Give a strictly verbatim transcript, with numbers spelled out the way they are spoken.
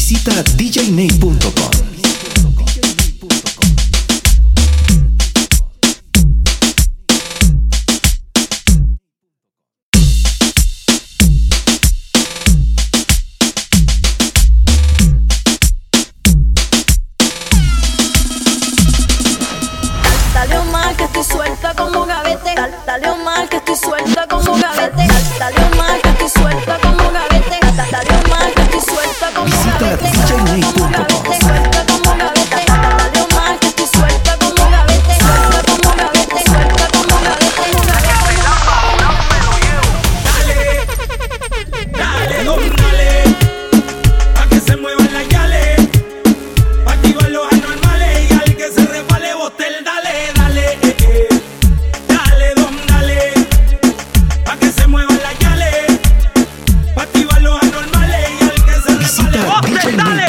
Visita D J Nate punto com. Dale Omar que estoy suelta como gavete. Dale Omar que estoy suelta como gavete. Dale Omar que estoy suelta como gavete. Dale Omar que estoy suelta como Visita gavete. D J Nate punto com. Suelta como gavete. Dale Omar que estoy suelta como gavete. Suelta como gavete. Suelta como gavete. Dale, dale, dale, pa' que se muevan las yales, pa' activar los anormales y al que se resbale bote el dale, dale, eh, eh. Dale, don, dale, pa' que se muevan las yales, pa' activar los anormales y al que se resbale Visita bote el dale.